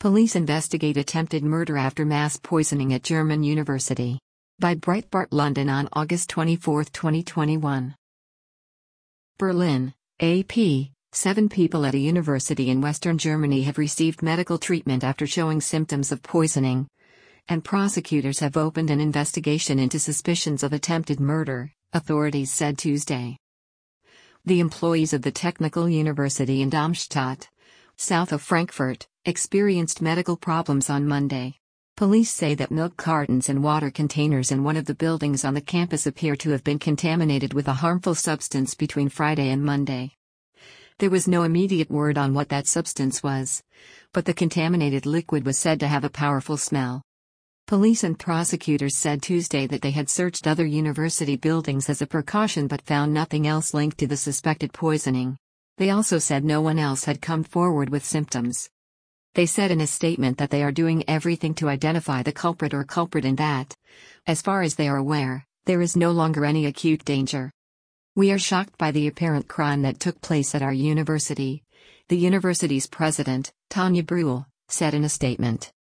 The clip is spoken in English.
Police investigate attempted murder after mass poisoning at German university. By Breitbart London on August 24, 2021. Berlin, AP. 7 people at a university in western Germany have received medical treatment after showing symptoms of poisoning, and prosecutors have opened an investigation into suspicions of attempted murder, authorities said Tuesday. The employees of the Technical University in Darmstadt, south of Frankfurt, experienced medical problems on Monday. Police say that milk cartons and water containers in one of the buildings on the campus appear to have been contaminated with a harmful substance between Friday and Monday. There was no immediate word on what that substance was, but the contaminated liquid was said to have a powerful smell. Police and prosecutors said Tuesday that they had searched other university buildings as a precaution but found nothing else linked to the suspected poisoning. They also said no one else had come forward with symptoms. They said in a statement that they are doing everything to identify the culprit or culprit and that, as far as they are aware, there is no longer any acute danger. We are shocked by the apparent crime that took place at our university, the university's president, Tanja Bruhl, said in a statement.